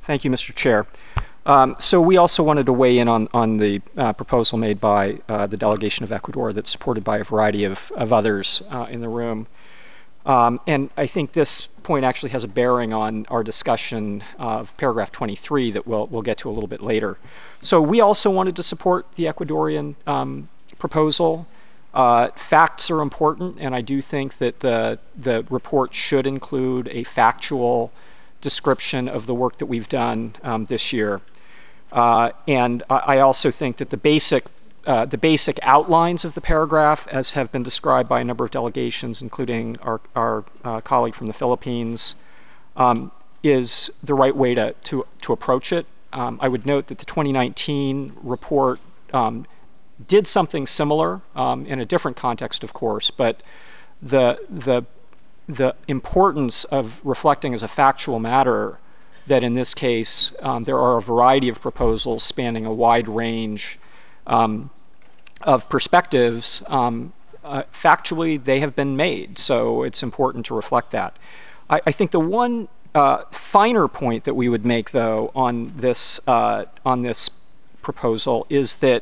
Thank you, Mr. Chair. So we also wanted to weigh in on the proposal made by the delegation of Ecuador that's supported by a variety of others in the room. And I think this point actually has a bearing on our discussion of paragraph 23 that we'll get to a little bit later. So we also wanted to support the Ecuadorian proposal. Facts are important, and I do think that the report should include a factual description of the work that we've done this year. And I also think that the basic outlines of the paragraph, as have been described by a number of delegations, including our colleague from the Philippines, is the right way to approach it. I would note that the 2019 report did something similar in a different context, of course, but the importance of reflecting as a factual matter that in this case there are a variety of proposals spanning a wide range of perspectives. Factually, they have been made, so it's important to reflect that. I think the one finer point that we would make, though, on this proposal is that,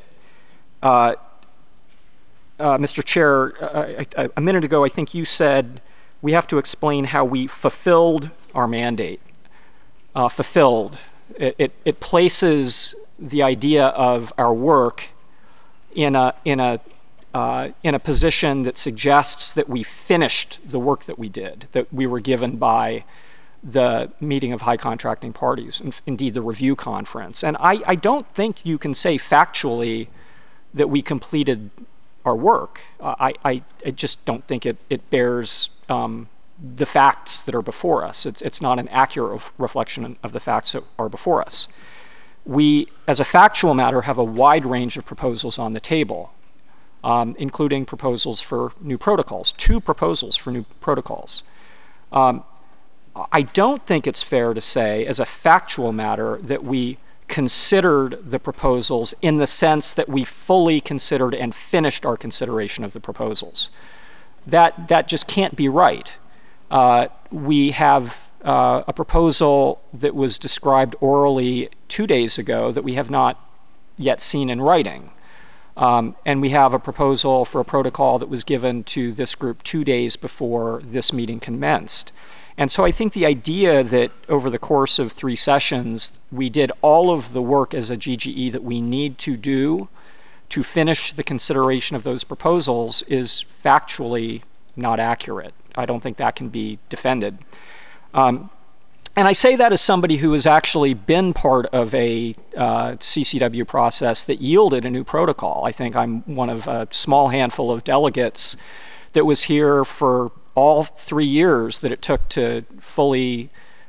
Mr. Chair, a minute ago, I think you said we have to explain how we fulfilled our mandate. Fulfilled. It places the idea of our work in a position that suggests that we finished the work that we did, that we were given by the meeting of high contracting parties, indeed the review conference. And I don't think you can say factually that we completed our work. I just don't think it bears the facts that are before us. It's not an accurate reflection of the facts that are before us. We, as a factual matter, have a wide range of proposals on the table, including proposals for new protocols, 2 proposals for new protocols. I don't think it's fair to say, as a factual matter, that we considered the proposals in the sense that we fully considered and finished our consideration of the proposals. That just can't be right. We have a proposal that was described orally 2 days ago that we have not yet seen in writing. And we have a proposal for a protocol that was given to this group 2 days before this meeting commenced. And so I think the idea that over the course of 3 sessions, we did all of the work as a GGE that we need to do to finish the consideration of those proposals is factually not accurate. I don't think that can be defended. And I say that as somebody who has actually been part of a CCW process that yielded a new protocol. I think I'm one of a small handful of delegates that was here for all 3 years that it took to fully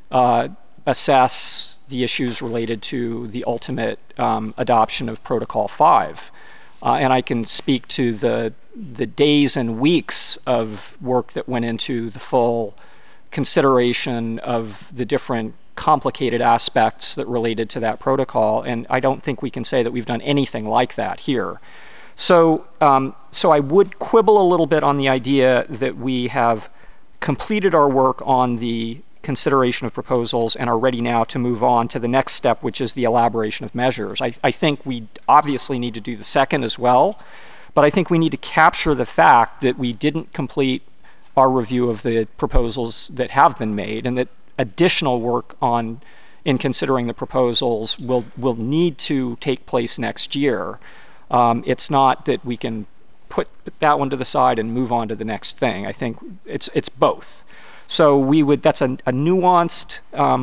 assess the issues related to the ultimate adoption of Protocol 5. And I can speak to the days and weeks of work that went into the full consideration of the different complicated aspects that related to that protocol. And I don't think we can say that we've done anything like that here. So I would quibble a little bit on the idea that we have completed our work on the consideration of proposals and are ready now to move on to the next step, which is the elaboration of measures. I think we obviously need to do the second as well, but I think we need to capture the fact that we didn't complete our review of the proposals that have been made, and that additional work in considering the proposals will need to take place next year. It's not that we can put that one to the side and move on to the next thing. I think it's both. So that's a nuanced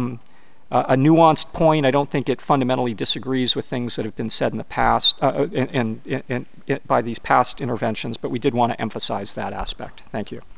point. I don't think it fundamentally disagrees with things that have been said in the past by these past interventions, but we did want to emphasize that aspect. Thank you.